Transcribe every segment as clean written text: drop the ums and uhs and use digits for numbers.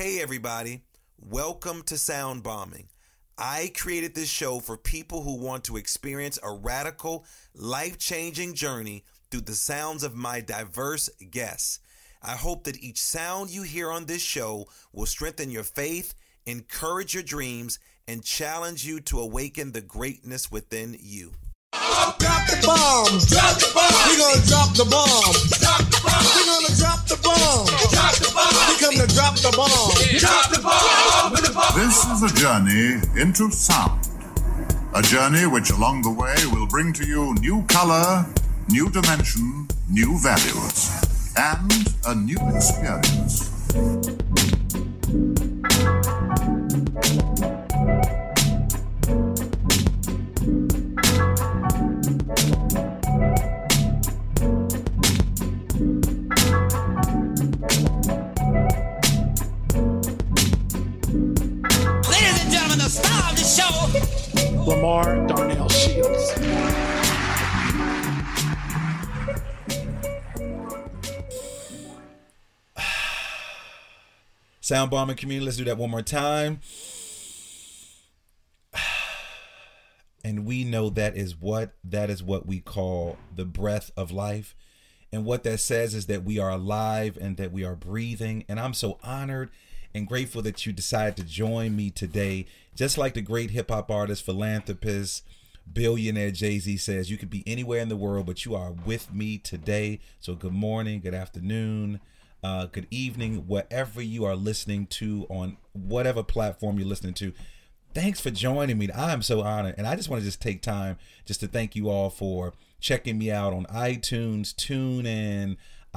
Hey everybody, welcome to Sound Bombing. I created this show for people who want to experience a radical, life-changing journey through the sounds of my diverse guests. I hope that each sound you hear on this show will strengthen your faith, encourage your dreams, and challenge you to awaken the greatness within you. Drop the bomb. Drop the bomb. We're gonna drop the bomb. Drop the bomb. We're gonna drop the bomb. Drop the bomb. We come to drop the bomb. Drop the bomb. This is a journey into sound. A journey which along the way will bring to you new color, new dimension, new values, and a new experience. Lamar Darnell Shields. Sound bombing community, let's do that one more time. And we know that is what we call the breath of life. And what that says is that we are alive and that we are breathing. And I'm so honored and grateful that you decided to join me today. Just like the great hip-hop artist, philanthropist, billionaire Jay-Z says, you could be anywhere in the world, but you are with me today. So good morning, good afternoon, good evening, wherever you are listening to, on whatever platform you're listening to. Thanks for joining me. I am so honored. And I just want to take time just to thank you all for checking me out on iTunes, TuneIn,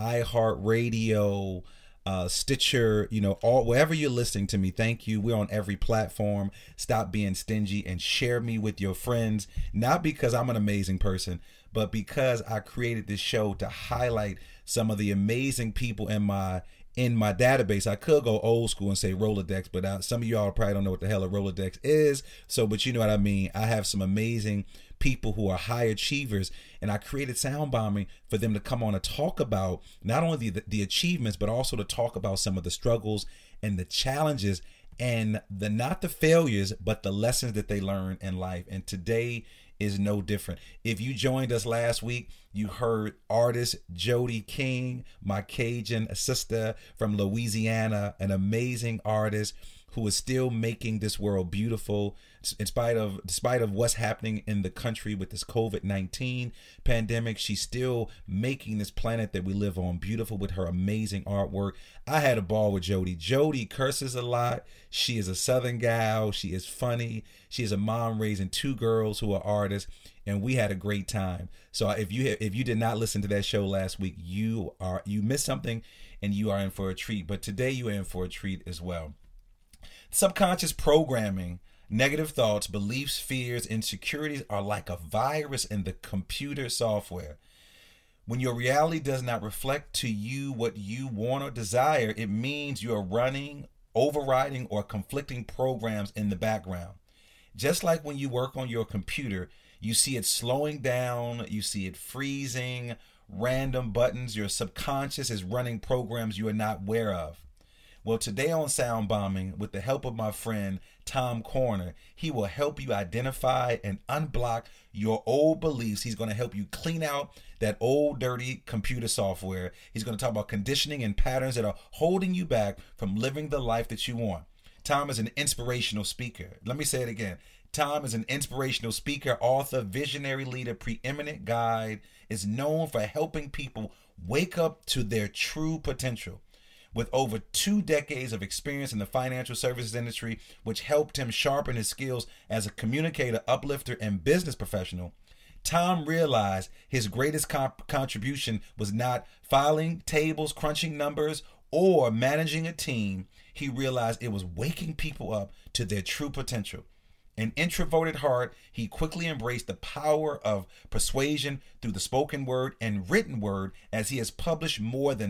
iHeartRadio, Stitcher, wherever you're listening to me. Thank you. We're on every platform. Stop being stingy and share me with your friends. Not because I'm an amazing person, but because I created this show to highlight some of the amazing people in my database. I could go old school and say Rolodex, but some of y'all probably don't know what the hell a Rolodex is. But you know what I mean. I have some amazing people who are high achievers, and I created Sound Bombing for them to come on and talk about not only the achievements, but also to talk about some of the struggles and the challenges and not the failures, but the lessons that they learn in life. And today is no different. If you joined us last week, you heard artist Jody King, my Cajun sister from Louisiana, an amazing artist who is still making this world beautiful in spite of what's happening in the country with this COVID-19 pandemic. She's still making this planet that we live on beautiful with her amazing artwork. I had a ball with Jody. Jody curses a lot. She is a Southern gal. She is funny. She is a mom raising two girls who are artists, and we had a great time. So if you did not listen to that show last week, you missed something, and you are in for a treat. But today you are in for a treat as well. Subconscious programming, negative thoughts, beliefs, fears, insecurities are like a virus in the computer software. When your reality does not reflect to you what you want or desire, it means you are running, overriding, or conflicting programs in the background. Just like when you work on your computer, you see it slowing down, you see it freezing, random buttons. Your subconscious is running programs you are not aware of. Well, today on Sound Bombing, with the help of my friend Tom Corner, he will help you identify and unblock your old beliefs. He's going to help you clean out that old, dirty computer software. He's going to talk about conditioning and patterns that are holding you back from living the life that you want. Tom is an inspirational speaker. Let me say it again. Tom is an inspirational speaker, author, visionary leader, preeminent guide, is known for helping people wake up to their true potential. With over 2 decades of experience in the financial services industry, which helped him sharpen his skills as a communicator, uplifter, and business professional, Tom realized his greatest contribution was not filing tables, crunching numbers, or managing a team. He realized it was waking people up to their true potential. An introverted heart, he quickly embraced the power of persuasion through the spoken word and written word, as he has published more than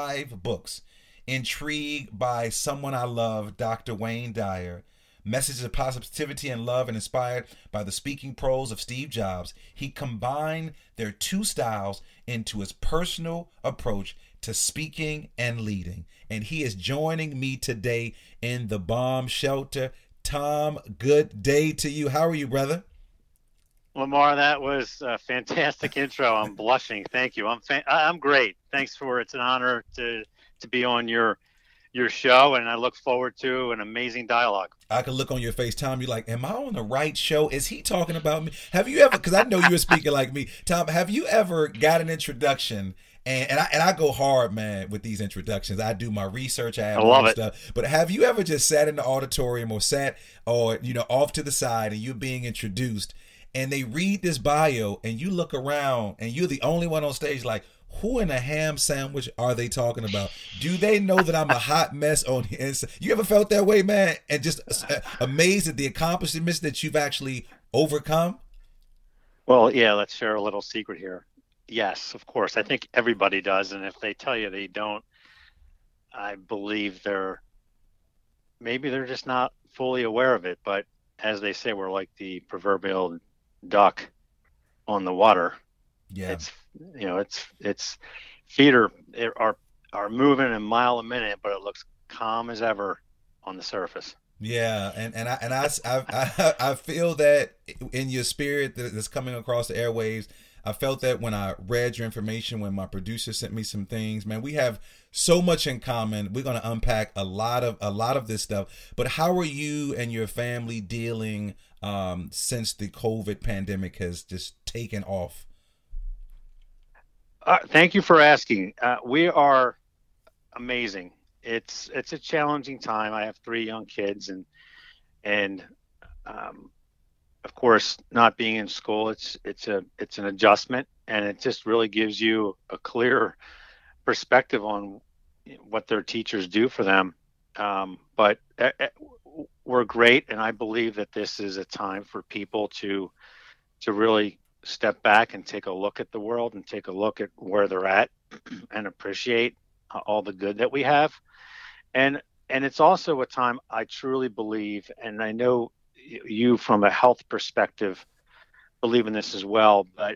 5 books. Intrigued by Someone I Love, Dr. Wayne Dyer, Messages of Positivity and Love, and inspired by the speaking prose of Steve Jobs, he combined their 2 styles into his personal approach to speaking and leading. and he is joining me today in the bomb shelter. Tom, good day to you. How are you, brother? Lamar, that was a fantastic intro. I'm blushing. Thank you. I'm great. Thanks it's an honor to be on your show, and I look forward to an amazing dialogue. I can look on your face, Tom. You're like, am I on the right show? Is he talking about me? Have you ever, because I know you're speaking like me, Tom, have you ever got an introduction? And I go hard, man, with these introductions. I do my research. I love it. Stuff. But have you ever just sat in the auditorium or sat off to the side and you're being introduced and they read this bio and you look around and you're the only one on stage like, who in a ham sandwich are they talking about? Do they know that I'm a hot mess on the inside? You ever felt that way, man? And just amazed at the accomplishments that you've actually overcome? Well, yeah, let's share a little secret here. Yes, of course. I think everybody does. And if they tell you they don't, I believe maybe they're just not fully aware of it. But as they say, we're like the proverbial duck on the water. Yeah. Its feet are moving a mile a minute, but it looks calm as ever on the surface. Yeah, and I feel that in your spirit that's coming across the airwaves. I felt that when I read your information, when my producer sent me some things. Man, we have so much in common. We're going to unpack a lot of this stuff. But how are you and your family dealing since the COVID pandemic has just taken off? Thank you for asking. We are amazing. It's a challenging time. I have 3 young kids, and of course, not being in school, it's an adjustment, and it just really gives you a clear perspective on what their teachers do for them. But we're great, and I believe that this is a time for people to really step back and take a look at the world and take a look at where they're at and appreciate all the good that we have. And it's also a time I truly believe, and I know you from a health perspective believe in this as well, but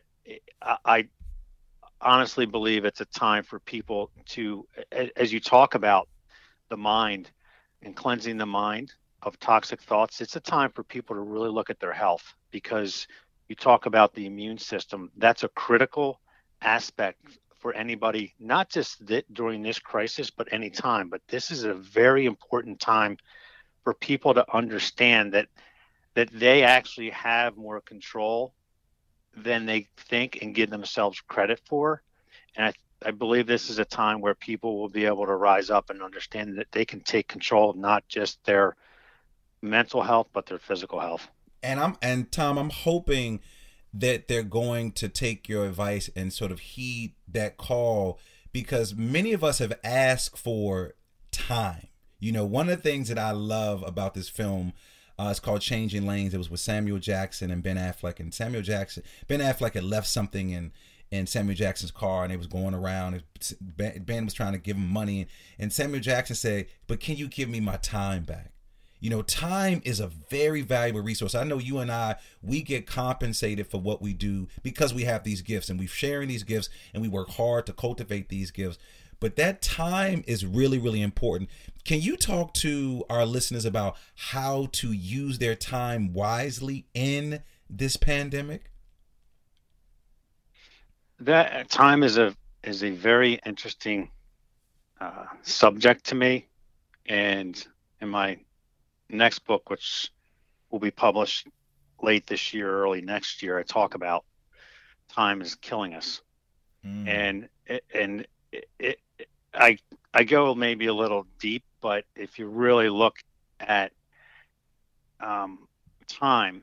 I honestly believe it's a time for people to, as you talk about the mind and cleansing the mind of toxic thoughts, it's a time for people to really look at their health, because you talk about the immune system. That's a critical aspect for anybody, not just during this crisis, but any time. But this is a very important time for people to understand that they actually have more control than they think and give themselves credit for. And I believe this is a time where people will be able to rise up and understand that they can take control of not just their mental health, but their physical health. And Tom, I'm hoping that they're going to take your advice and sort of heed that call, because many of us have asked for time. One of the things that I love about this film, it's called Changing Lanes. It was with Samuel Jackson and Ben Affleck. And Ben Affleck had left something in Samuel Jackson's car, and it was going around. Ben was trying to give him money, and Samuel Jackson said, "But can you give me my time back?" Time is a very valuable resource. I know you and I, we get compensated for what we do because we have these gifts, and we're sharing these gifts, and we work hard to cultivate these gifts. But that time is really, really important. Can you talk to our listeners about how to use their time wisely in this pandemic? That time is a very interesting subject to me, and in my next book, which will be published late this year, early next year, I talk about time is killing us, and I go maybe a little deep, but if you really look at time,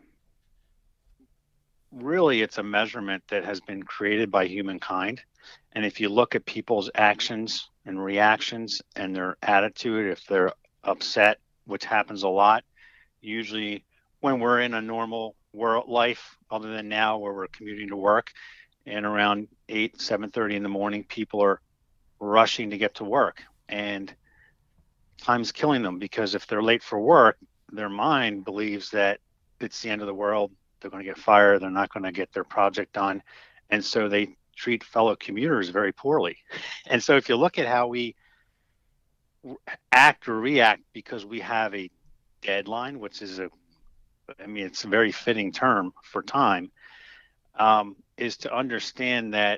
really it's a measurement that has been created by humankind. And if you look at people's actions and reactions and their attitude, if they're upset, which happens a lot, usually when we're in a normal world life, other than now where we're commuting to work, and around 7:30 in the morning, people are rushing to get to work, and time's killing them, because if they're late for work, their mind believes that it's the end of the world. They're going to get fired. They're not going to get their project done. And so they treat fellow commuters very poorly. And so if you look at how we act or react because we have a deadline, which is it's a very fitting term for time, is to understand that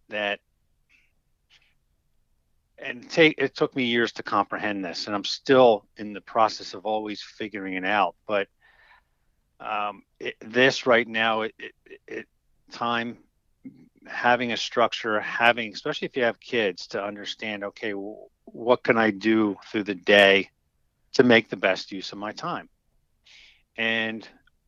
it took me years to comprehend this, and I'm still in the process of always figuring it out. But this right now, time, having a structure, especially if you have kids, to understand, okay, what can I do through the day to make the best use of my time? And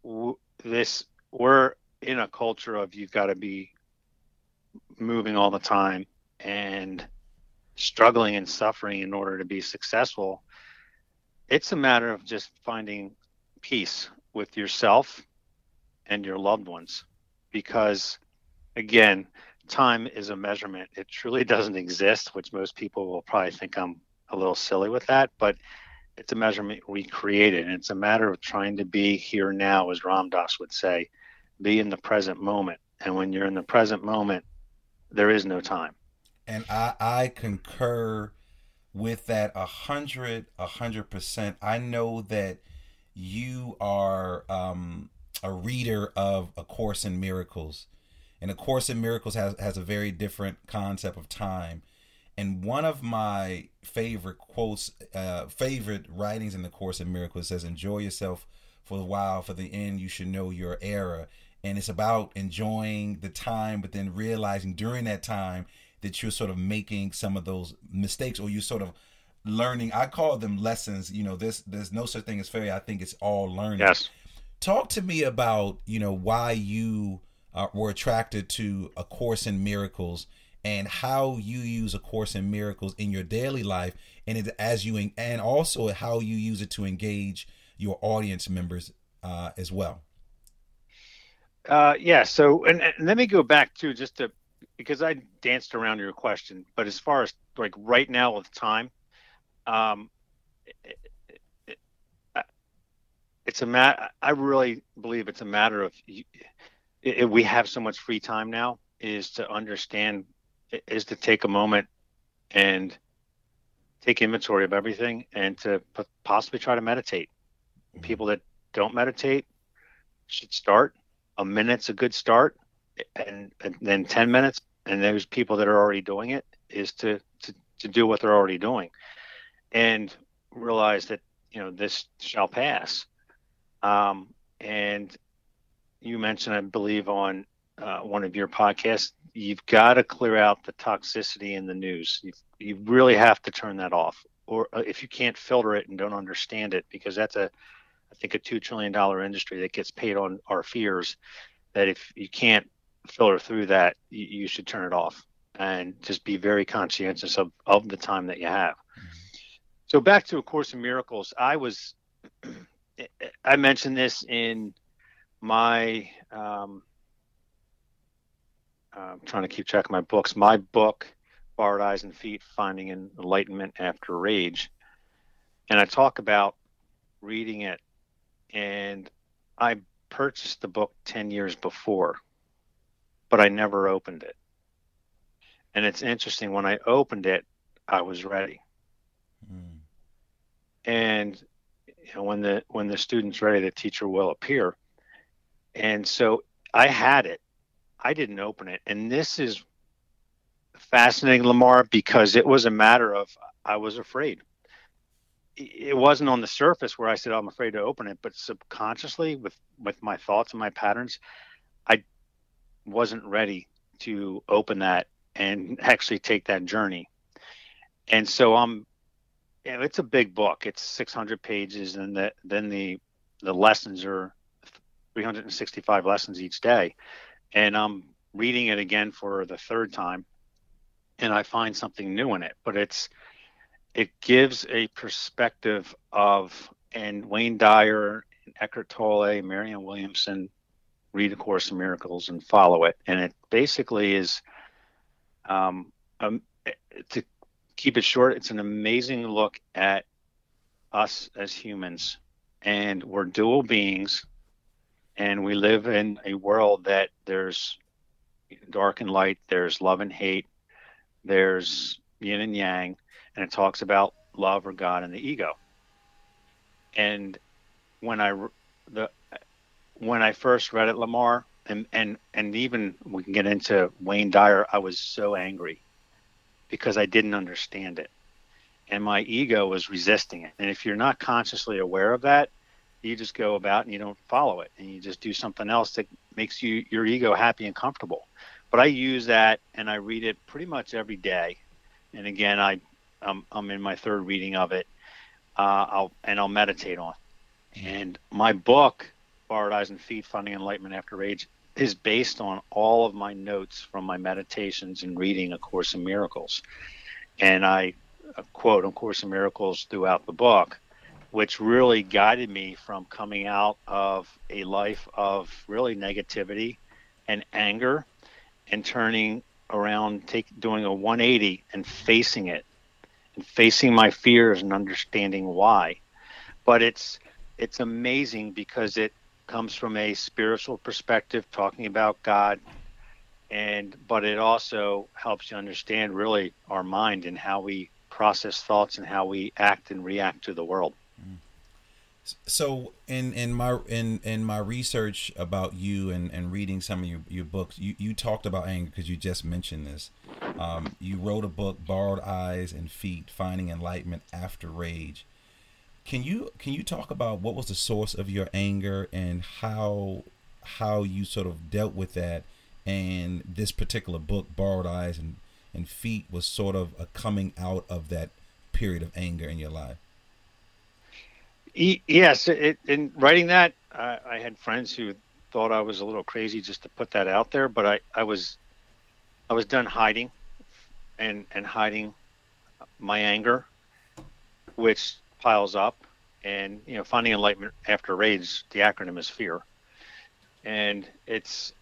we're in a culture of you've got to be moving all the time and struggling and suffering in order to be successful. It's a matter of just finding peace with yourself and your loved ones, because again, time is a measurement. It truly doesn't exist, which most people will probably think I'm a little silly with that, but it's a measurement we created, and it's a matter of trying to be here now, as Ram Dass would say, be in the present moment. And when you're in the present moment, there is no time. And I concur with that 100%. I know that you are a reader of A Course in Miracles. And A Course in Miracles has a very different concept of time. And one of my favorite quotes, favorite writings in The Course in Miracles says, enjoy yourself for a while, for the end you should know your error. And it's about enjoying the time, but then realizing during that time that you're sort of making some of those mistakes, or you're sort of learning. I call them lessons. There's no such thing as failure. I think it's all learning. Yes. Talk to me about, why you were attracted to A Course in Miracles, and how you use A Course in Miracles in your daily life, and and also how you use it to engage your audience members as well. Yeah. So, and let me go back to because I danced around your question, but as far as like right now with time, it's I really believe it's a matter of we have so much free time now, is to take a moment and take inventory of everything, and to possibly try to meditate. Mm-hmm. People that don't meditate should start. A minute's a good start, and then 10 minutes. And there's people that are already doing it, is to do what they're already doing, and realize that, this shall pass. And you mentioned, I believe, on one of your podcasts, you've got to clear out the toxicity in the news. You really have to turn that off, or if you can't filter it and don't understand it, because that's I think a $2 trillion industry that gets paid on our fears, that if you can't filter through that, you should turn it off and just be very conscientious of the time that you have. Mm-hmm. So back to A Course in Miracles, I mentioned this in my I'm trying to keep track of my books. My book, Borrowed Eyes and Feet, Finding Enlightenment After Rage. And I talk about reading it. And I purchased the book 10 years before, but I never opened it. And it's interesting, when I opened it, I was ready. Mm. And when the student's ready, the teacher will appear. And so I had it. I didn't open it. And this is fascinating, Lamar, because it was a matter of, I was afraid. It wasn't on the surface where I said, I'm afraid to open it, but subconsciously with my thoughts and my patterns, I wasn't ready to open that and actually take that journey. And so it's a big book. It's 600 pages, and then the lessons are 365 lessons each day. And I'm reading it again for the third time, and I find something new in it. But it gives a perspective of, and Wayne Dyer, Eckhart Tolle, Marianne Williamson read A Course in Miracles and follow it. And it basically is, to keep it short, it's an amazing look at us as humans. And we're dual beings, and we live in a world that there's dark and light, there's love and hate, there's yin and yang. And it talks about love or God and the ego. And when I first read it, Lamar, and even we can get into Wayne Dyer, I was so angry because I didn't understand it. And my ego was resisting it. And if you're not consciously aware of that, you just go about and you don't follow it, and you just do something else that makes your ego happy and comfortable. But I use that, and I read it pretty much every day. And again, I'm in my third reading of it. I'll meditate on it. And my book, Borrowed Eyes and Feet: Finding Enlightenment After Age, is based on all of my notes from my meditations and reading A Course in Miracles. And I quote A Course in Miracles throughout the book, which really guided me from coming out of a life of really negativity and anger and turning around, doing a 180 and facing it, and facing my fears and understanding why. But it's amazing because it comes from a spiritual perspective, talking about God, but it also helps you understand really our mind and how we process thoughts and how we act and react to the world. So in my research about you and reading some of your books, you talked about anger because you just mentioned this. You wrote a book, Borrowed Eyes and Feet: Finding Enlightenment After Rage. Can you talk about what was the source of your anger and how you sort of dealt with that? And this particular book, Borrowed Eyes and Feet, was sort of a coming out of that period of anger in your life. Yes, in writing that, I had friends who thought I was a little crazy just to put that out there, but I was done hiding and hiding my anger, which piles up. And finding enlightenment after rage, the acronym is fear, and it's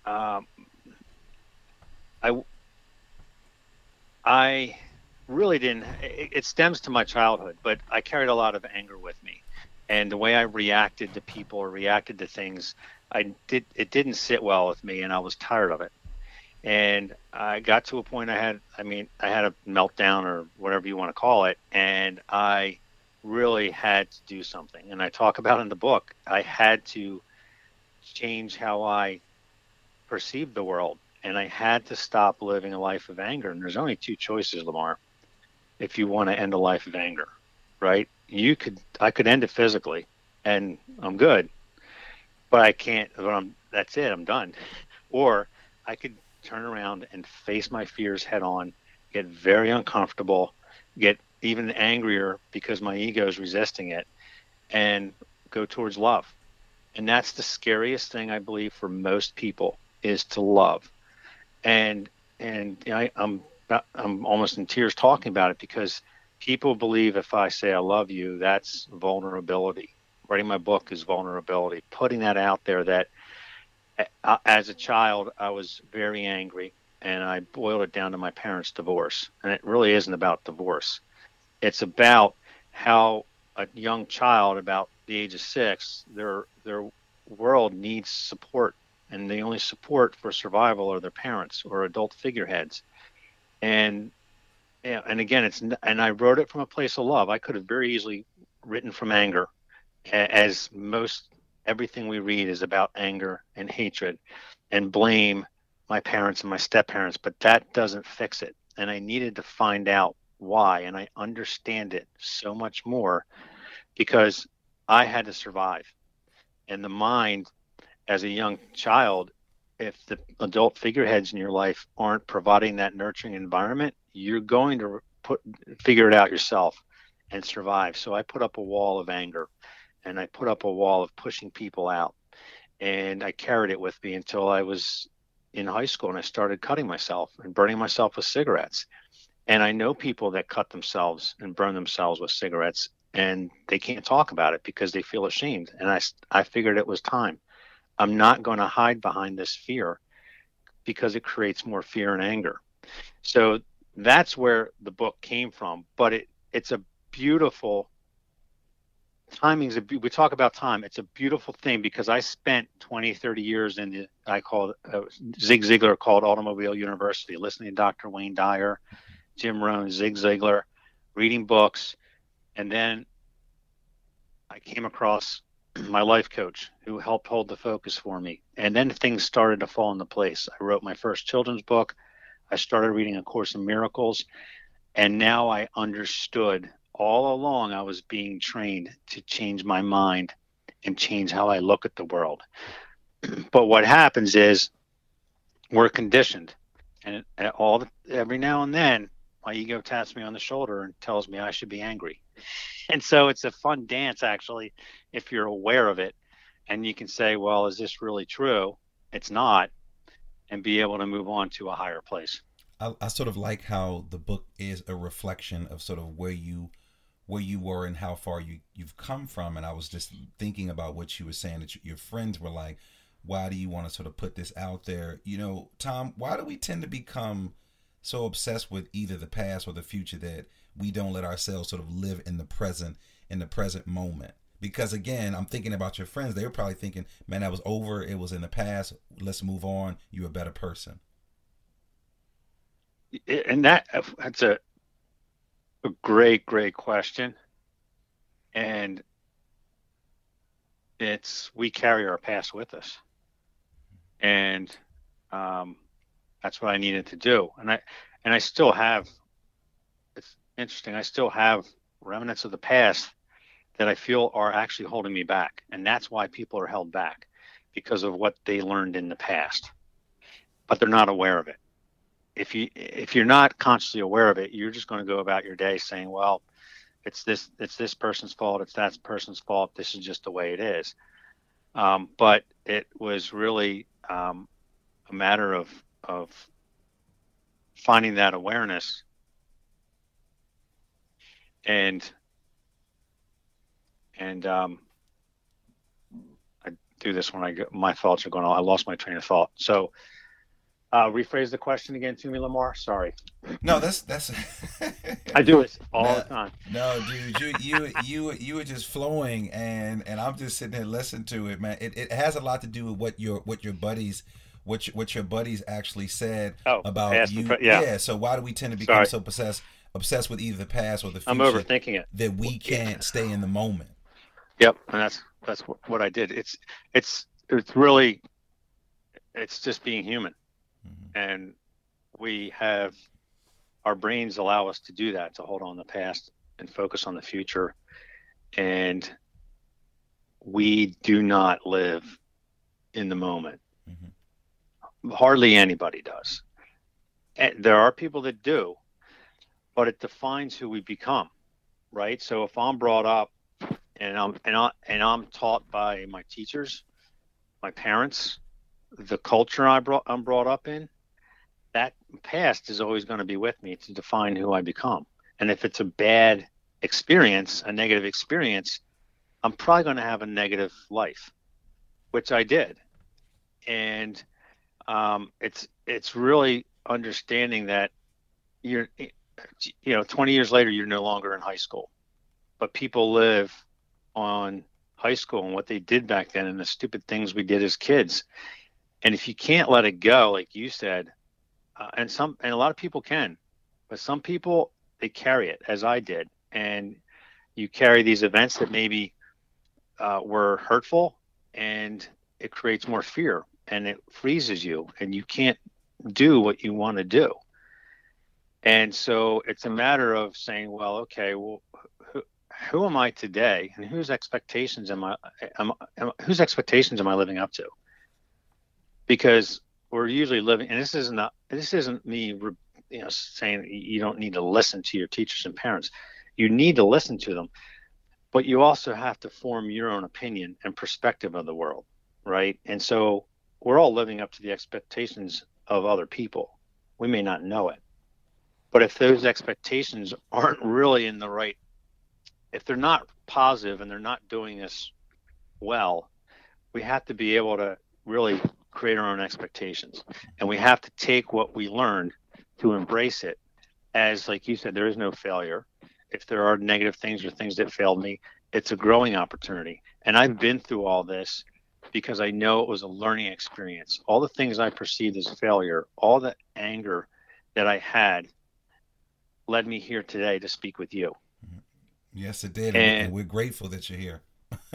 I really didn't. It stems to my childhood, but I carried a lot of anger with me. And the way I reacted to people or reacted to things, it didn't sit well with me, and I was tired of it. And I got to a point I had a meltdown or whatever you want to call it, and I really had to do something. And I talk about in the book, I had to change how I perceived the world, and I had to stop living a life of anger. And there's only two choices, Lamar, if you want to end a life of anger, right? I could end it physically and I'm good, but I can't, that's it, I'm done. Or I could turn around and face my fears head on, get very uncomfortable, get even angrier because my ego is resisting it, and go towards love. And that's the scariest thing, I believe, for most people, is to love. And I'm almost in tears talking about it, because people believe if I say I love you, that's vulnerability. Writing my book is vulnerability. Putting that out there, that as a child, I was very angry, and I boiled it down to my parents' divorce. And it really isn't about divorce. It's about how a young child, about the age of 6, their world needs support. And the only support for survival are their parents or adult figureheads. And again, and I wrote it from a place of love. I could have very easily written from anger, as most everything we read is about anger and hatred and blame my parents and my step-parents, but that doesn't fix it. And I needed to find out why, and I understand it so much more because I had to survive. And the mind, as a young child, if the adult figureheads in your life aren't providing that nurturing environment, you're going to figure it out yourself and survive. So I put up a wall of anger, and I put up a wall of pushing people out, and I carried it with me until I was in high school, and I started cutting myself and burning myself with cigarettes. And I know people that cut themselves and burn themselves with cigarettes, and they can't talk about it because they feel ashamed. And I figured it was time. I'm not going to hide behind this fear, because it creates more fear and anger. So that's where the book came from. But it's a beautiful timing. We talk about time. It's a beautiful thing, because I spent 20, 30 years in Zig Ziglar called Automobile University, listening to Dr. Wayne Dyer, Jim Rohn, Zig Ziglar, reading books, And then I came across my life coach who helped hold the focus for me. And then things started to fall into place. I wrote my first children's book. I started reading A Course in Miracles. And now I understood all along I was being trained to change my mind and change how I look at the world. But what happens is we're conditioned. And every now and then, my ego taps me on the shoulder and tells me I should be angry. And so it's a fun dance, actually, if you're aware of it. And you can say, well, is this really true? It's not. And be able to move on to a higher place. I sort of like how the book is a reflection of sort of where you were and how far you've come from. And I was just thinking about what you were saying, that your friends were like, why do you want to sort of put this out there? You know, Tom, why do we tend to become so obsessed with either the past or the future that we don't let ourselves sort of live in the present moment? Because again, I'm thinking about your friends. They were probably thinking, man, that was over. It was in the past. Let's move on. You're a better person. And that's a great question. And we carry our past with us. And that's what I needed to do. And I still have, it's interesting, I still have remnants of the past that I feel are actually holding me back. And that's why people are held back, because of what they learned in the past. But they're not aware of it. If you're not consciously aware of it, you're just going to go about your day saying, well, it's this person's fault, it's that person's fault, this is just the way it is. But it was really a matter of finding that awareness and I do this when my thoughts are going on. I lost my train of thought. So rephrase the question again to me, Lamar. Sorry. No, that's I do it all the time. No, dude, you were just flowing, and I'm just sitting there listening to it, man. It has a lot to do with what your buddies actually said about you. Yeah. So why do we tend to become so obsessed with either the past or the future? I'm overthinking it. That we can't stay in the moment. Yep, and that's what I did. It's really, it's just being human. And our brains allow us to do that, to hold on to the past and focus on the future. And we do not live in the moment. Mm-hmm. Hardly anybody does. And there are people that do, but it defines who we become, right? So if I'm brought up and I'm taught by my teachers, my parents, the culture I'm brought up in, that past is always going to be with me to define who I become. And if it's a bad experience, a negative experience, I'm probably going to have a negative life, which I did. And it's really understanding that 20 years later, you're no longer in high school, but people live on high school and what they did back then and the stupid things we did as kids. And if you can't let it go, like you said, and a lot of people can, but some people, they carry it, as I did. And you carry these events that maybe were hurtful, and it creates more fear, and it freezes you, and you can't do what you want to do. And so it's a matter of saying, well, okay, well, who am I today, and whose expectations am I living up to? Because we're usually living, and this isn't me, saying you don't need to listen to your teachers and parents. You need to listen to them, but you also have to form your own opinion and perspective of the world, right? And so we're all living up to the expectations of other people. We may not know it, but if those expectations aren't really in the right, if they're not positive and they're not doing us well, we have to be able to really create our own expectations. And we have to take what we learned to embrace it as, like you said, there is no failure. If there are negative things or things that failed me, it's a growing opportunity. And I've been through all this because I know it was a learning experience. All the things I perceived as failure, all the anger that I had led me here today to speak with you. Yes, it did, And we're grateful that you're here.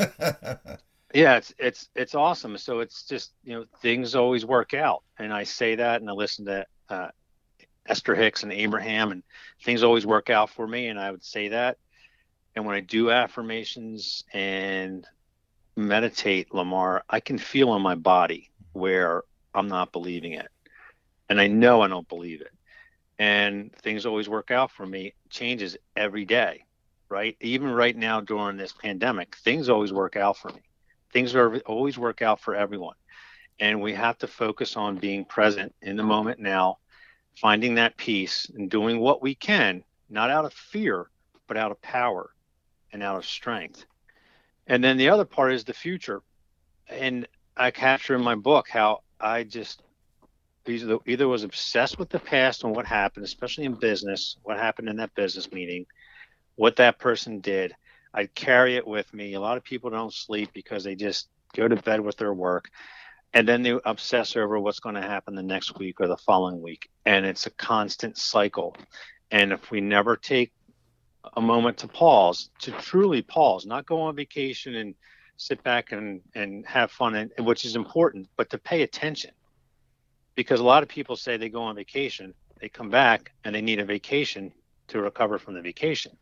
yeah, it's awesome. So it's just, things always work out, and I say that, and I listen to Esther Hicks and Abraham, and things always work out for me, and I would say that. And when I do affirmations and meditate, Lamar, I can feel in my body where I'm not believing it, and I know I don't believe it, and things always work out for me. Changes every day, right? Even right now during this pandemic, things always work out for me. Things always work out for everyone. And we have to focus on being present in the moment now, finding that peace and doing what we can, not out of fear, but out of power and out of strength. And then the other part is the future. And I capture in my book how I just either was obsessed with the past and what happened, especially in business, what happened in that business meeting, what that person did. I carry it with me. A lot of people don't sleep because they just go to bed with their work, and then they obsess over what's going to happen the next week or the following week. And it's a constant cycle. And if we never take a moment to pause, to truly pause, not go on vacation and sit back and have fun, and which is important, but to pay attention. Because a lot of people say they go on vacation, they come back and they need a vacation to recover from the vacation.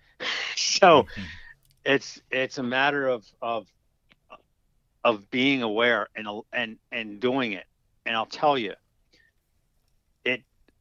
So it's a matter of being aware and doing it. And I'll tell you, it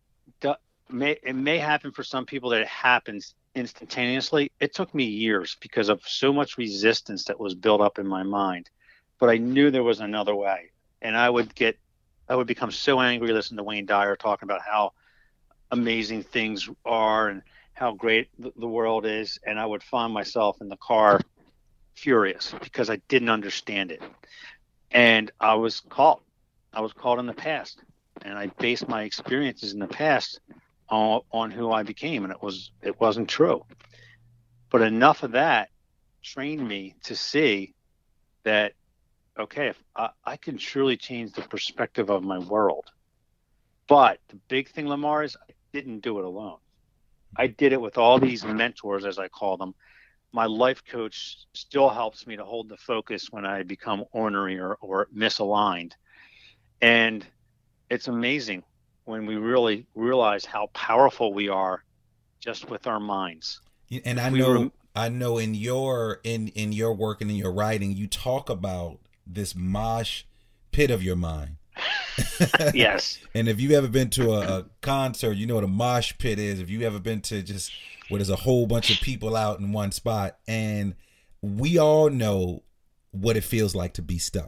may happen for some people that it happens instantaneously. It took me years because of so much resistance that was built up in my mind, but I knew there was another way. And I would become so angry listening to Wayne Dyer talking about how amazing things are and how great the world is, and I would find myself in the car furious because I didn't understand it. And I was caught in the past, and I based my experiences in the past on who I became, and it wasn't true. But enough of that trained me to see that, okay, if I can truly change the perspective of my world. But the big thing, Lamar, is I didn't do it alone. I did it with all these mentors, as I call them. My life coach still helps me to hold the focus when I become ornery or misaligned. And it's amazing when we really realize how powerful we are just with our minds. And I know in your work and in your writing, you talk about this mosh pit of your mind. Yes. And if you ever been to a concert, you know what a mosh pit is. If you ever been to just where there's a whole bunch of people out in one spot, and we all know what it feels like to be stuck.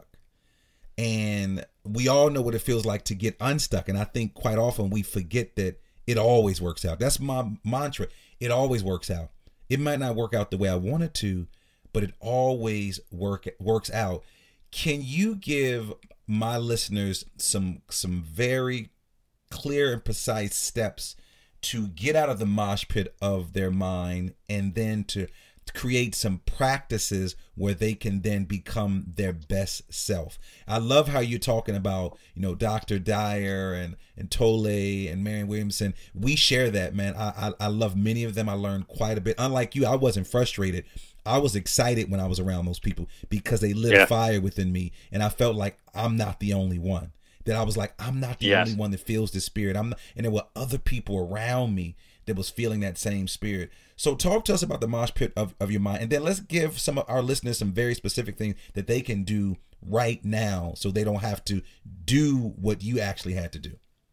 And we all know what it feels like to get unstuck. And I think quite often we forget that it always works out. That's my mantra. It always works out. It might not work out the way I want it to, but it always works out. Can you give my listeners some very clear and precise steps to get out of the mosh pit of their mind, and then to create some practices where they can then become their best self? I love how you're talking about, Dr. Dyer and Tolle and Marianne Williamson. We share that, man. I love many of them. I learned quite a bit. Unlike you, I wasn't frustrated. I was excited when I was around those people because they lit a fire within me, and I felt like I'm not the only one. That I was like, I'm not the only one that feels the spirit. And there were other people around me that was feeling that same spirit. So talk to us about the mosh pit of your mind, and then let's give some of our listeners some very specific things that they can do right now so they don't have to do what you actually had to do.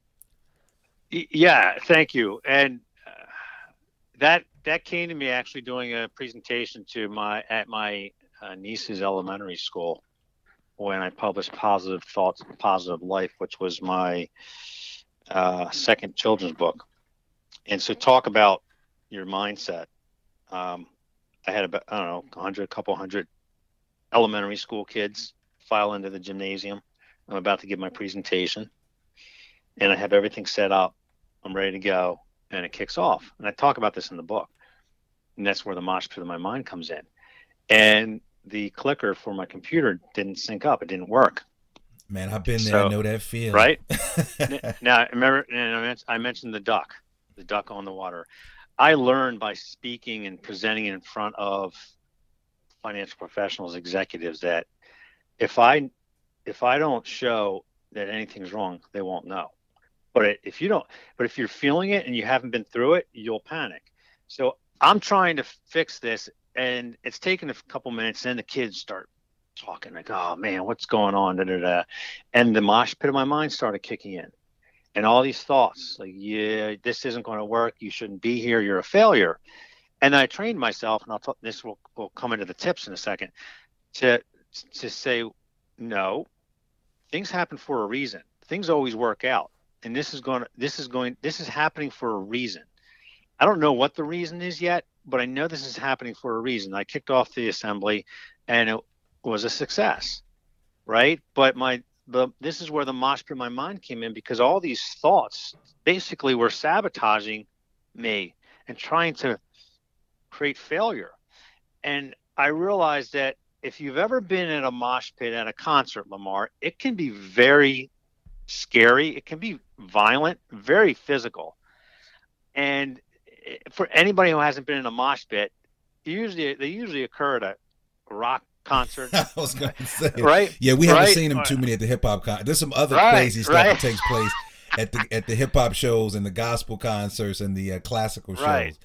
Yeah, thank you. And that came to me actually doing a presentation at my niece's elementary school when I published Positive Thoughts, Positive Life, which was my second children's book. And so talk about your mindset. I had about, a couple hundred elementary school kids file into the gymnasium. I'm about to give my presentation, and I have everything set up. I'm ready to go, and it kicks off. And I talk about this in the book. And that's where the mosh pit of my mind comes in. And the clicker for my computer didn't sync up. It didn't work. Man, I've been there. I know that feeling. Right? Now, remember, I mentioned the duck on the water. I learned by speaking and presenting in front of financial professionals, executives, that if I don't show that anything's wrong, they won't know. But if you're feeling it and you haven't been through it, you'll panic. So I'm trying to fix this, and it's taken a couple minutes. Then the kids start talking like, "Oh man, what's going on?" Da, da, da. And the mosh pit of my mind started kicking in, and all these thoughts like, "Yeah, this isn't going to work. You shouldn't be here. You're a failure." And I trained myself, and this will come into the tips in a second, to say, no, things happen for a reason. Things always work out, and this is happening for a reason. I don't know what the reason is yet, but I know this is happening for a reason. I kicked off the assembly, and it was a success, right? But this is where the mosh pit of my mind came in, because all these thoughts basically were sabotaging me and trying to create failure. And I realized that if you've ever been in a mosh pit at a concert, Lamar, it can be very scary. It can be violent, very physical. And for anybody who hasn't been in a mosh pit, they usually occur at a rock concert. I was going to say, right? Yeah, we haven't seen them too many at the hip hop concert. There's some other crazy stuff that takes place at the hip hop shows and the gospel concerts and the classical shows. Right.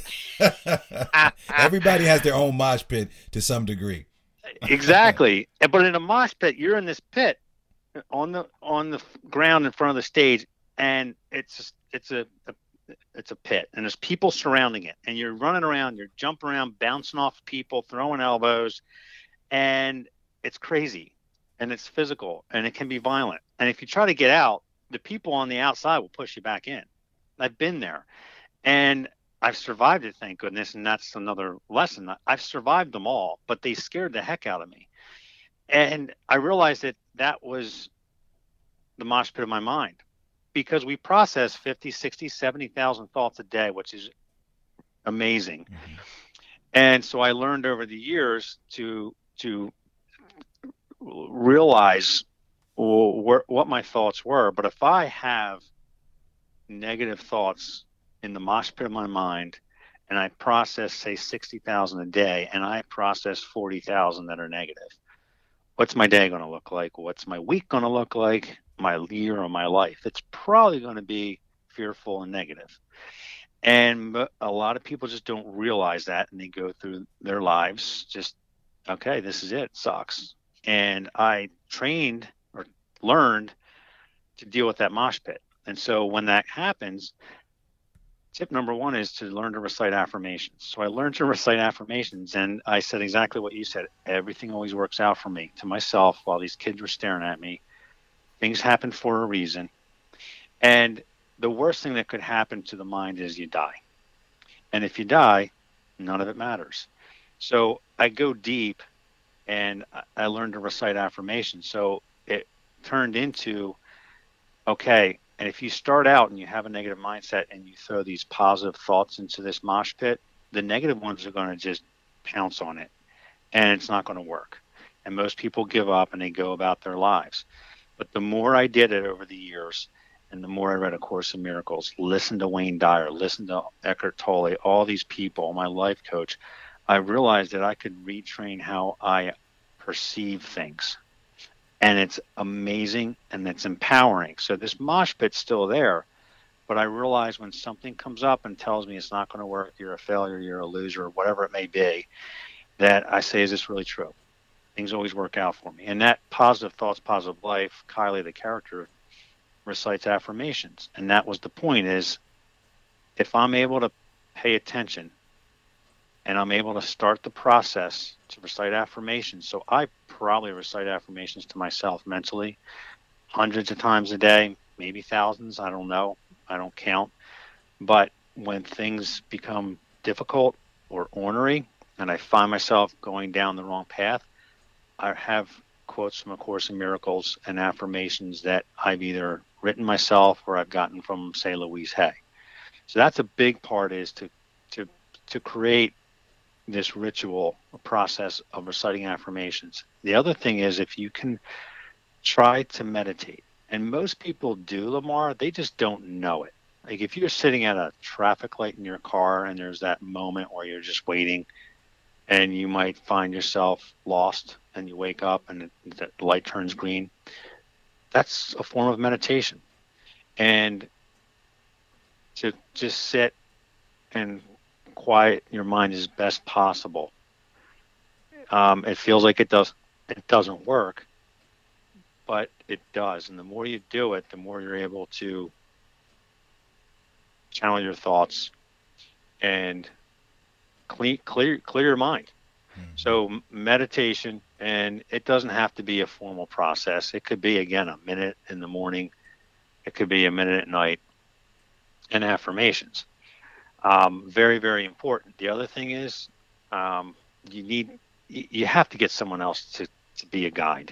Everybody has their own mosh pit to some degree. Exactly. But in a mosh pit, you're in this pit on the ground in front of the stage, and it's a pit, and there's people surrounding it, and you're running around, you're jumping around, bouncing off people, throwing elbows, and it's crazy, and it's physical, and it can be violent. And if you try to get out, the people on the outside will push you back in. I've been there, and I've survived it, thank goodness, and that's another lesson. I've survived them all, but they scared the heck out of me. And I realized that was the mosh pit of my mind, because we process 50, 60, 70,000 thoughts a day, which is amazing. Mm-hmm. And so I learned over the years to realize what my thoughts were. But if I have negative thoughts in the mosh pit of my mind, and I process, say, 60,000 a day, and I process 40,000 that are negative, what's my day going to look like? What's my week going to look like? My year or my life? It's probably going to be fearful and negative. And a lot of people just don't realize that, and they go through their lives just, okay, this is it sucks. And I trained or learned to deal with that mosh pit. And so when that happens, tip number one is to learn to recite affirmations. So I learned to recite affirmations, and I said exactly what you said. Everything always works out for me, to myself, while these kids were staring at me. Things happen for a reason. And the worst thing that could happen to the mind is you die. And if you die, none of it matters. So I go deep, and I learned to recite affirmations. So it turned into, okay, and if you start out and you have a negative mindset and you throw these positive thoughts into this mosh pit, the negative ones are going to just pounce on it, and it's not going to work. And most people give up and they go about their lives. But the more I did it over the years, and the more I read A Course in Miracles, listened to Wayne Dyer, listened to Eckhart Tolle, all these people, my life coach, I realized that I could retrain how I perceive things. And it's amazing, and it's empowering. So this mosh pit's still there, but I realize when something comes up and tells me it's not going to work, you're a failure, you're a loser, whatever it may be, that I say, is this really true? Things always work out for me. And that positive thoughts, positive life, Kylie, the character, recites affirmations. And that was the point, is if I'm able to pay attention and I'm able to start the process to recite affirmations. So I probably recite affirmations to myself mentally hundreds of times a day, maybe thousands. I don't know. I don't count. But when things become difficult or ornery and I find myself going down the wrong path, I have quotes from A Course in Miracles and affirmations that I've either written myself or I've gotten from, say, Louise Hay. So that's a big part, is to create this ritual, a process of reciting affirmations. The other thing is, if you can try to meditate, and most people do, Lamar, they just don't know it. Like if you're sitting at a traffic light in your car and there's that moment where you're just waiting and you might find yourself lost and you wake up and the light turns green, that's a form of meditation. And to just sit and quiet your mind as best possible. It feels like it doesn't work, but it does. And the more you do it, the more you're able to channel your thoughts and clear your mind. So meditation, and it doesn't have to be a formal process. It could be, again, a minute in the morning. It could be a minute at night. And affirmations. Very, very important. The other thing is you have to get someone else to be a guide.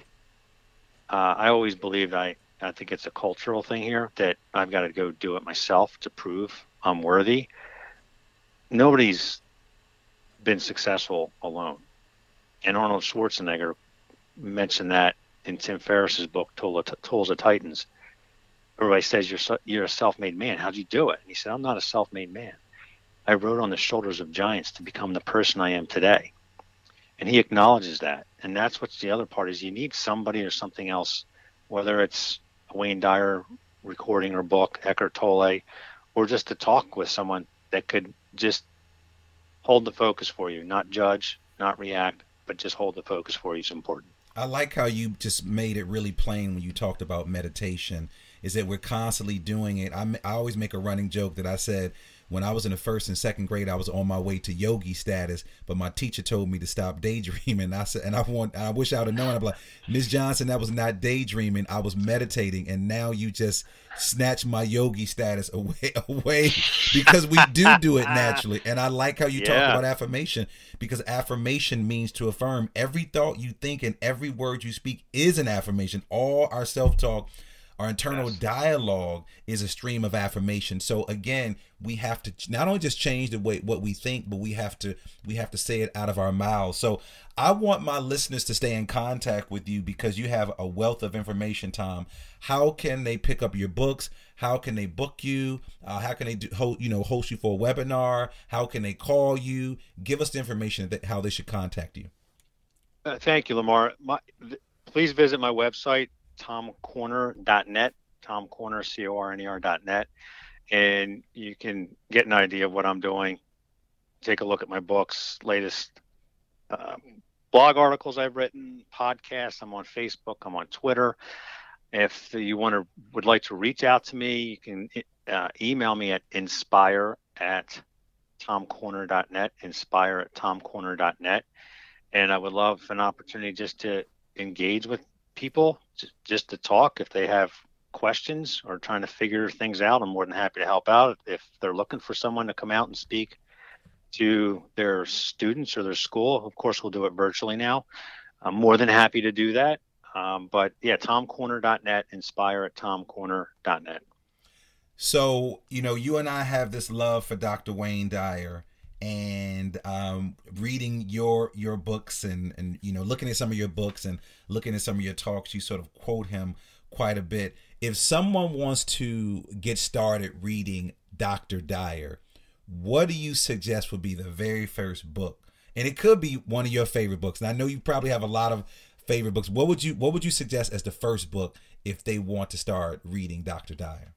I always believed, I think it's a cultural thing here, that I've got to go do it myself to prove I'm worthy. Nobody's been successful alone. And Arnold Schwarzenegger mentioned that in Tim Ferriss's book, Tools of Titans. Everybody says you're a self-made man. How'd you do it? And he said, I'm not a self-made man. I rode on the shoulders of giants to become the person I am today. And he acknowledges that. And that's what's the other part is you need somebody or something else, whether it's a Wayne Dyer recording or book, Eckhart Tolle, or just to talk with someone that could just hold the focus for you, not judge, not react, but just hold the focus for you is important. I like how you just made it really plain when you talked about meditation, is that we're constantly doing it. I always make a running joke that I said when I was in the first and second grade, I was on my way to yogi status, but my teacher told me to stop daydreaming. I said, and I wish I would have known. I'm like, Ms. Johnson, that was not daydreaming. I was meditating. And now you just snatched my yogi status away because we do it naturally. And I like how you talk about affirmation, because affirmation means to affirm. Every thought you think and every word you speak is an affirmation. All our self-talk, our internal dialogue is a stream of affirmation. So again, we have to not only just change the way what we think, but we have to say it out of our mouths. So I want my listeners to stay in contact with you because you have a wealth of information, Tom. How can they pick up your books? How can they book you? How can they host you for a webinar? How can they call you? Give us the information that how they should contact you. Thank you, Lamar. Please visit my website, tomcorner.net, tomcorner.net, and you can get an idea of what I'm doing. Take a look at my books, latest blog articles I've written, podcasts. I'm on Facebook. I'm on Twitter. If you would like to reach out to me, you can email me at inspire@tomcorner.net, inspire@tomcorner.net. And I would love an opportunity just to engage with people, just to talk. If they have questions or trying to figure things out, I'm more than happy to help out. If they're looking for someone to come out and speak to their students or their school, of course, we'll do it virtually now. I'm more than happy to do that. But yeah, tomcorner.net, inspire@tomcorner.net. So, you and I have this love for Dr. Wayne Dyer, and reading your books and looking at some of your books and looking at some of your talks, you sort of quote him quite a bit. If someone wants to get started reading Dr. Dyer, what do you suggest would be the very first book? And it could be one of your favorite books. And I know you probably have a lot of favorite books. What would you suggest as the first book if they want to start reading Dr. Dyer?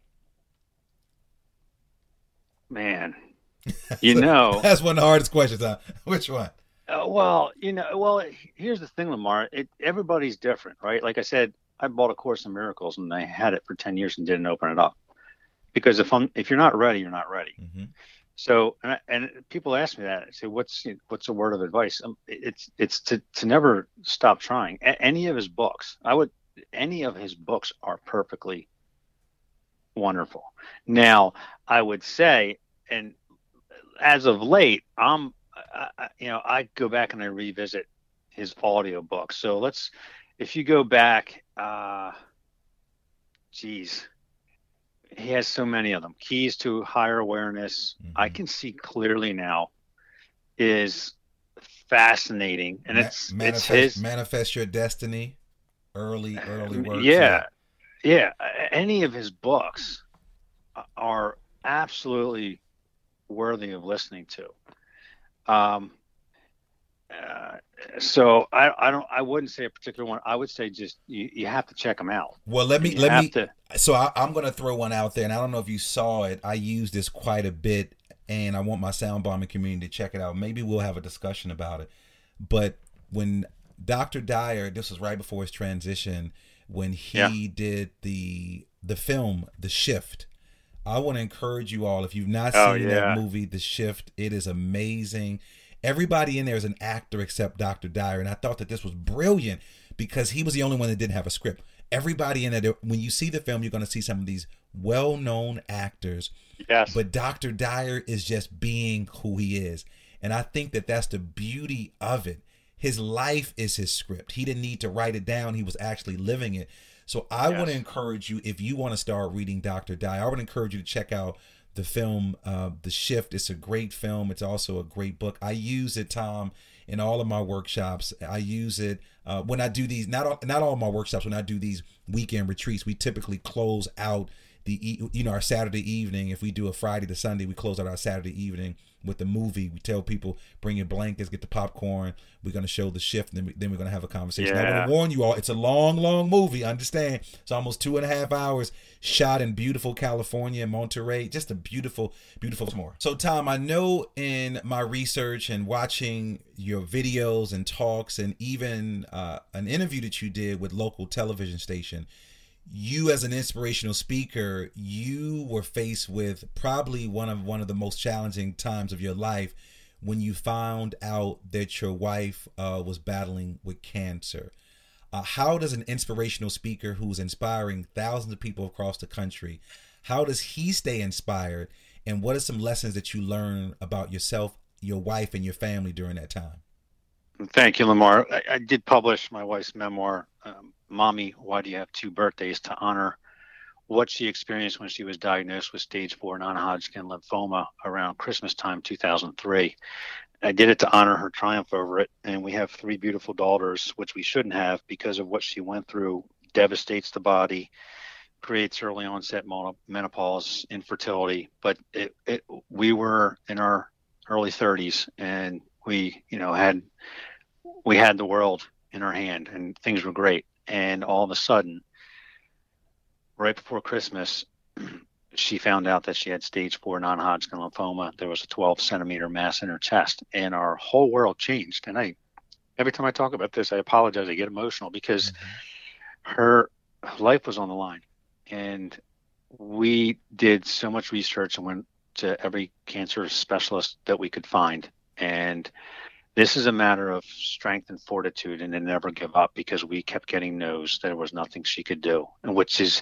Man, that's one of the hardest questions. Huh? Which one? Here's the thing, Lamar. Everybody's different, right? Like I said, I bought A Course in Miracles and I had it for 10 years and didn't open it up because if you're not ready, you're not ready. Mm-hmm. So, and people ask me that. I say, what's a word of advice? It's to never stop trying. Any of his books are perfectly wonderful. Now, I would say, and as of late, I go back and I revisit his audio books. So if you go back, he has so many of them. Keys to Higher Awareness. Mm-hmm. I Can See Clearly Now is fascinating, and it's his Manifest Your Destiny. Early work. Yeah. Any of his books are absolutely worthy of listening to. Um, uh, so I wouldn't say a particular one. I would say just you have to check them out, Well, and you let have me. to. So I'm going to throw one out there, and I don't know if you saw it. I use this quite a bit, and I want my sound bombing community to check it out. Maybe we'll have a discussion about it. But when Dr. Dyer, this was right before his transition, when Yeah. he did the film The Shift. I want to encourage you all, if you've not Oh seen that yeah. movie, The Shift, it is amazing. Everybody in there is an actor except Dr. Dyer, and I thought that this was brilliant because he was the only one that didn't have a script. Everybody in there, when you see the film, you're going to see some of these well-known actors, Yes. but Dr. Dyer is just being who he is. And I think that that's the beauty of it. His life is his script. He didn't need to write it down. He was actually living it. So I want to Yes. encourage you, if you want to start reading Dr. Dyer, I would encourage you to check out the film, The Shift. It's a great film. It's also a great book. I use it, Tom, in all of my workshops. I use it when I do these, not all of my workshops, when I do these weekend retreats, we typically close out our Saturday evening. If we do a Friday to Sunday, we close out our Saturday evening with the movie. We tell people, bring your blankets, get the popcorn. We're going to show The Shift, and then we're going to have a conversation. I want to warn you all, it's a long movie. Understand? It's almost 2.5 hours, shot in beautiful California, Monterey. Just a beautiful more. So, Tom, I know in my research and watching your videos and talks, and even an interview that you did with local television station, you as an inspirational speaker, you were faced with probably one of the most challenging times of your life when you found out that your wife was battling with cancer. How does an inspirational speaker who's inspiring thousands of people across the country, how does he stay inspired? And what are some lessons that you learn about yourself, your wife, and your family during that time? Thank you, Lamar. I did publish my wife's memoir, Mommy, Why Do You Have Two Birthdays, to honor what she experienced when she was diagnosed with stage 4 non-Hodgkin lymphoma around Christmas time 2003. I did it to honor her triumph over it, and we have 3 beautiful daughters, which we shouldn't have because of what she went through. Devastates the body, creates early onset menopause, infertility. But we were in our early 30s, and we had the world in our hand, and things were great. And all of a sudden, right before Christmas, she found out that she had stage 4 non-Hodgkin lymphoma. There was a 12-centimeter mass in her chest, and our whole world changed. And every time I talk about this, I apologize. I get emotional because her life was on the line. And we did so much research and went to every cancer specialist that we could find. And this is a matter of strength and fortitude, and to never give up, because we kept getting no's. There was nothing she could do, and which is,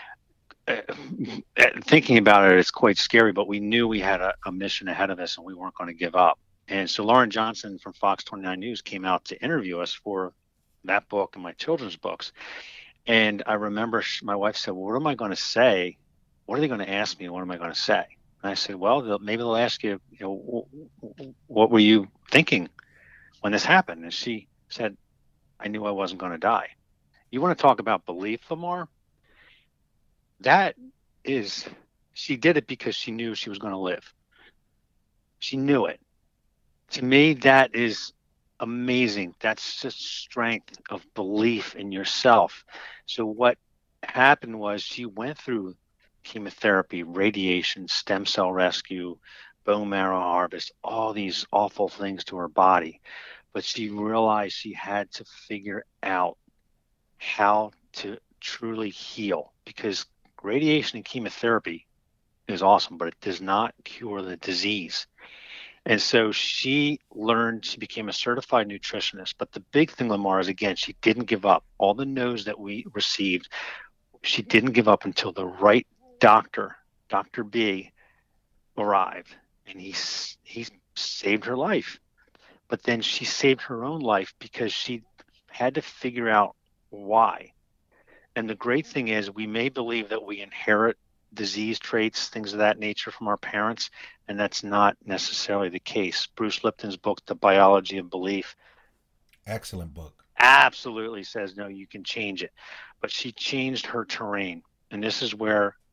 thinking about it, it's quite scary, but we knew we had a mission ahead of us, and we weren't going to give up. And so Lauren Johnson from Fox 29 News came out to interview us for that book and my children's books. And I remember my wife said, well, what am I going to say? What are they going to ask me? And what am I going to say? And I said, well, maybe they'll ask you, what were you thinking when this happened? And she said, I knew I wasn't going to die. You want to talk about belief, Lamar? She did it because she knew she was going to live. She knew it. To me, that is amazing. That's just strength of belief in yourself. So what happened was she went through chemotherapy, radiation, stem cell rescue, bone marrow harvest, all these awful things to her body. But she realized she had to figure out how to truly heal, because radiation and chemotherapy is awesome, but it does not cure the disease. And so she became a certified nutritionist. But the big thing, Lamar, is, again, she didn't give up. All the no's that we received, she didn't give up until the right doctor, Dr. B, arrived, and he saved her life. But then she saved her own life because she had to figure out why. And the great thing is, we may believe that we inherit disease traits, things of that nature, from our parents, and that's not necessarily the case. Bruce Lipton's book, The Biology of Belief, excellent book, absolutely says, no, you can change it. But she changed her terrain. And this is where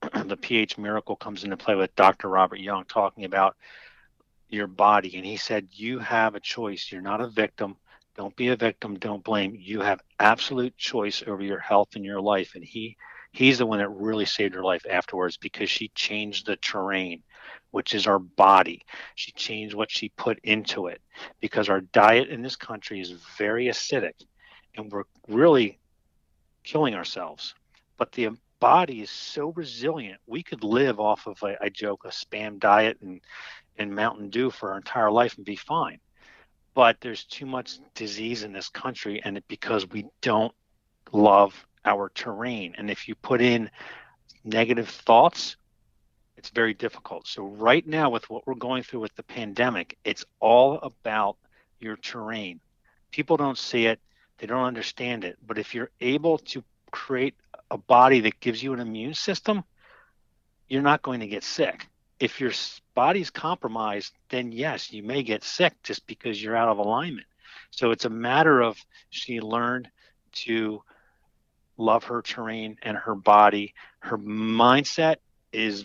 the pH miracle comes into play with Dr. Robert Young talking about your body. And he said, you have a choice. You're not a victim. Don't be a victim. Don't blame. You have absolute choice over your health and your life. And he's the one that really saved her life afterwards, because she changed the terrain, which is our body. She changed what she put into it, because our diet in this country is very acidic and we're really killing ourselves. But the body is so resilient. We could live off of, I joke, a Spam diet and Mountain Dew for our entire life and be fine. But there's too much disease in this country, and because we don't love our terrain. And if you put in negative thoughts, it's very difficult. So right now, with what we're going through with the pandemic, it's all about your terrain. People don't see it. They don't understand it. But if you're able to create a body that gives you an immune system, you're not going to get sick. If your body's compromised, then yes, you may get sick just because you're out of alignment. So it's a matter of, she learned to love her terrain and her body. Her mindset is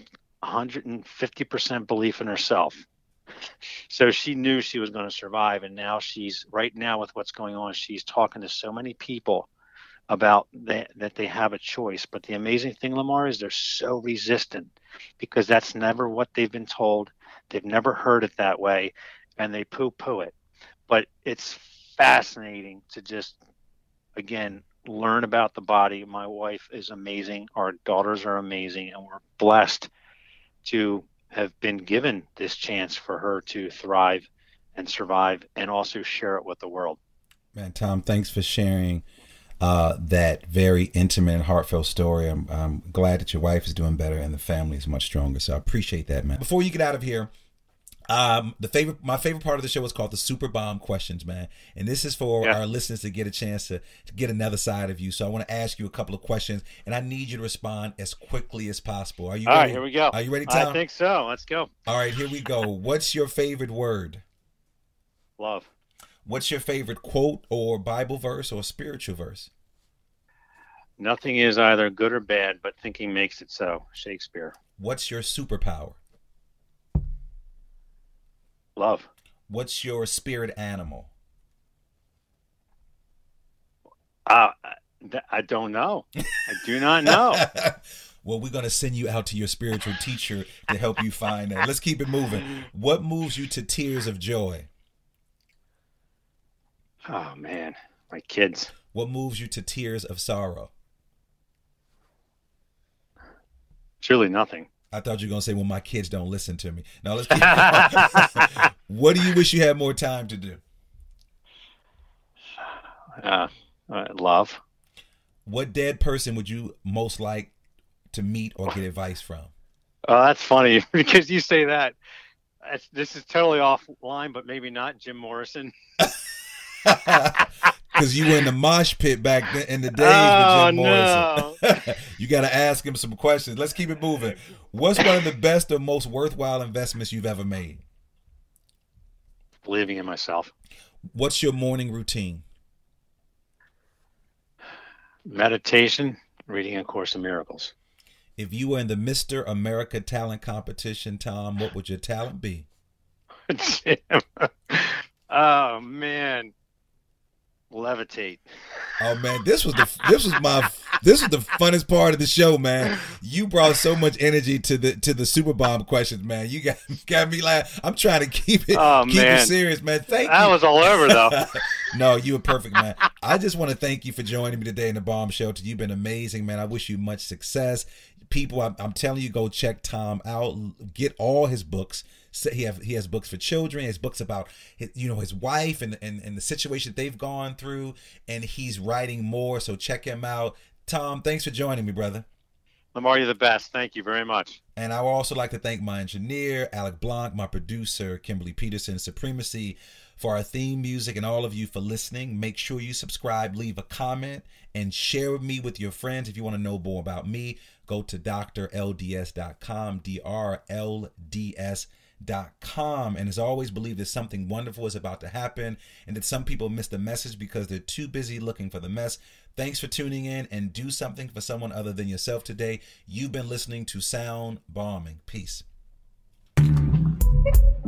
150% belief in herself. So she knew she was going to survive. And now right now with what's going on, she's talking to so many people about that they have a choice. But the amazing thing, Lamar, is they're so resistant, because that's never what they've been told. They've never heard it that way, and they poo-poo it. But it's fascinating to just, again, learn about the body. My wife is amazing. Our daughters are amazing, and we're blessed to have been given this chance for her to thrive and survive, and also share it with the world. Man, Tom, thanks for sharing that very intimate and heartfelt story. I'm glad that your wife is doing better and the family is much stronger. So I appreciate that, man. Before you get out of here, my favorite part of the show is called the Super Bomb Questions, man. And this is for our listeners to get a chance to get another side of you. So I want to ask you a couple of questions, and I need you to respond as quickly as possible. Are you ready? All right, here we go. Are you ready, Tom? I think so. Let's go. All right, here we go. What's your favorite word? Love. What's your favorite quote or Bible verse or spiritual verse? Nothing is either good or bad, but thinking makes it so. Shakespeare. What's your superpower? Love. What's your spirit animal? I don't know. I do not know. Well, we're going to send you out to your spiritual teacher to help you find that. Let's keep it moving. What moves you to tears of joy? Oh, man. My kids. What moves you to tears of sorrow? Truly nothing. I thought you were going to say, well, my kids don't listen to me. Now, let's keep it. What do you wish you had more time to do? Love. What dead person would you most like to meet or get advice from? Oh, that's funny because you say that. This is totally offline, but maybe not. Jim Morrison. Because you were in the mosh pit back in the days with Jim Morrison. No. You got to ask him some questions. Let's keep it moving. What's one of the best or most worthwhile investments you've ever made? Believing in myself. What's your morning routine? Meditation, reading A Course in Miracles. If you were in the Mr. America talent competition, Tom, what would your talent be? Jim. Oh, man. Levitate. Oh man, this was the funnest part of the show, man. You brought so much energy to the Super Bomb questions, man. You got me laughing. I'm trying to keep it serious, man. Thank you. That was all over though. No, you were perfect, man. I just want to thank you for joining me today in the Bomb Shelter. You've been amazing, man. I wish you much success. People, I'm telling you, go check Tom out. Get all his books. He has books for children. He has books about his wife and the situation they've gone through, and he's writing more. So check him out. Tom, thanks for joining me, brother. Lamar, you're the best. Thank you very much. And I would also like to thank my engineer, Alec Blanc, my producer, Kimberly Peterson, Supremacy, for our theme music, and all of you for listening. Make sure you subscribe, leave a comment, and share me with your friends. If you want to know more about me, go to drlds.com, drlds.com. And as always, believe that something wonderful is about to happen and that some people miss the message because they're too busy looking for the mess. Thanks for tuning in, and do something for someone other than yourself today. You've been listening to Sound Bombing. Peace.